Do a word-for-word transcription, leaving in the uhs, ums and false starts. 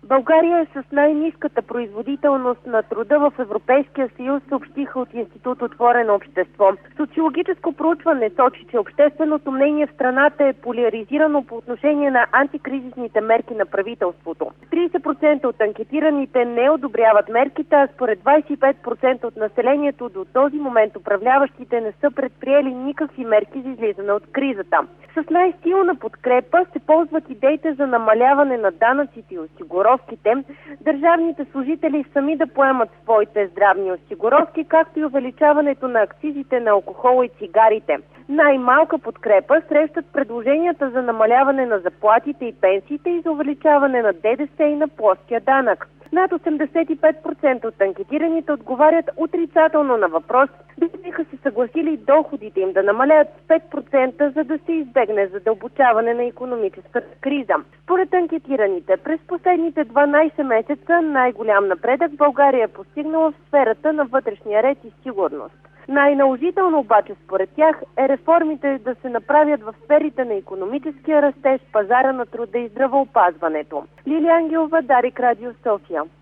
България е с най-ниската производителност на труда в Европейския съюз, съобщиха от Институт Отворено общество. Социологическо проучване сочи, че общественото мнение в страната е поляризирано по отношение на антикризисните мерки на правителството. тридесет процента от анкетираните не одобряват мерките, а според двадесет и пет процента от населението до този момент управляващите не са предприели никакви мерки за излизане от кризата. С най-силна подкрепа се ползват идеите за намаляване на данъците и осигуровките, държавните служители сами да поемат своите здравни осигуровки, както и увеличаването на акцизите на алкохола и цигарите. Най-малка подкрепа срещат предложенията за намаляване на заплатите и пенсиите и за увеличаване на ДДС и на плоския данък. Над осемдесет и пет процента от анкетираните отговарят отрицателно на въпрос дали биха се съгласили доходите им да намалят с пет процента, за да се избегне задълбочаване на икономическата криза. Според анкетираните, през последните дванадесет месеца най-голям напредък България е постигнала в сферата на вътрешния ред и сигурност. Най-наложително обаче според тях е реформите да се направят в сферите на икономическия растеж, пазара на труда и здравеопазването. Лилия Ангелова, Дарик, Радио София.